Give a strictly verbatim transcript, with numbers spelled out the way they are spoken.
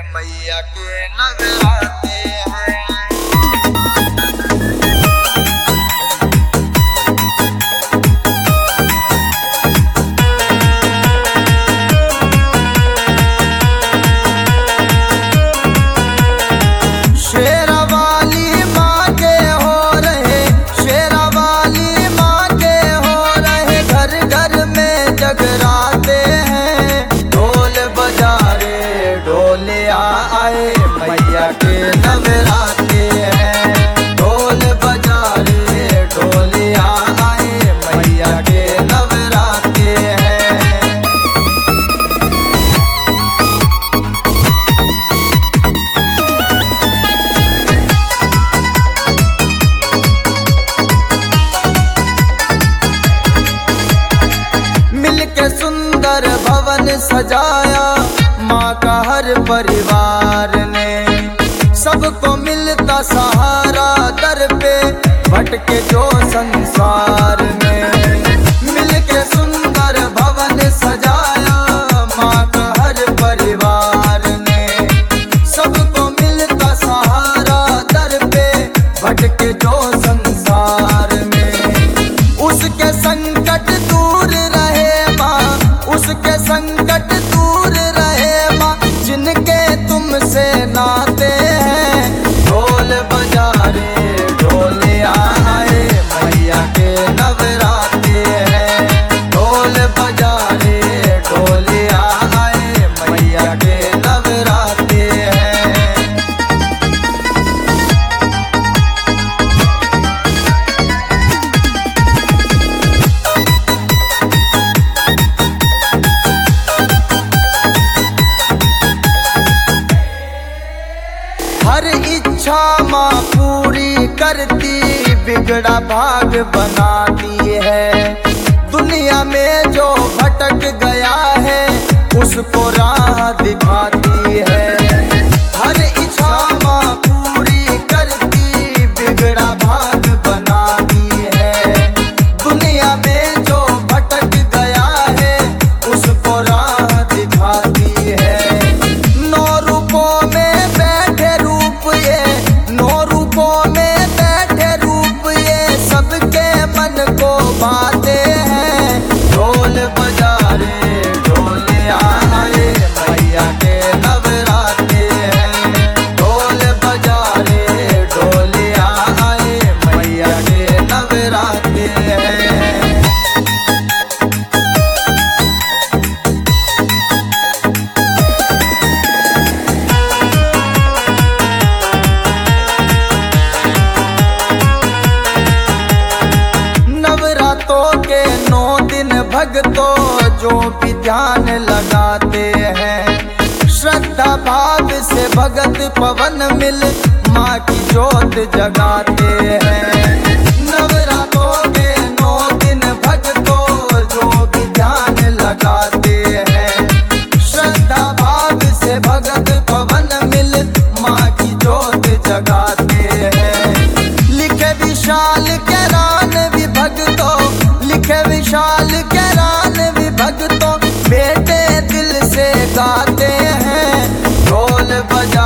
मैया के नगराते हैं। मैया के नवराते हैं, ढोल बजारे ढोलिया आए मैया के नवराते हैं। मिलके सुंदर भवन सजाया माँ का हर परिवार ने, सबको मिलता सहारा दर पे भटके जो संसार में। मिलके सुंदर भवन सजाया माँ का हर परिवार ने, सबको मिलता सहारा दर पे भटके जो संसार में। उसके संकट दूर रहे माँ, उसके संकट दूर रहे माँ, जिनके तुमसे नाते हैं। ढोल बजारे ढोलिया आए मैया के नवराते हैं, ढोल बजारे ढोलिया आए मैया के नवराते हैं। हर इच्छा माँ पूरी करती, बिगड़ा भाग बनाती है। दुनिया में जो भटक गया है उसको राह दिखाती है। हर इच्छा माँ पूरी करती, बिगड़ा भाग बनाती है। दुनिया में जो भटक गया है उसको राह दिखाती है। नौ रूपों में बैठे रूप ये, नौ रूपों में बैठे रूप ये, सबके मन को भाते हैं। ढोल बजारे ढोलिया आए मैया के नवराते हैं, ढोल बजारे ढोलिया आए मैया के नवराते हैं। नवरात्रों के नौ दिन भक्तों जो भी ध्यान लगाते हैं, श्रद्धा भाव से भगत पवन मिल माँ की जोत जगाते हैं। नवरात्रों के नौ दिन भक्तों जो भी ध्यान लगाते हैं, श्रद्धा भाव से भगत पवन मिल माँ की जोत जगाते हैं। लिखे विशाल के रान भी भक्तों, लिखे विशाल के रान भी भक्तों, बेटे दिल से गाते हैं। ढोल बजा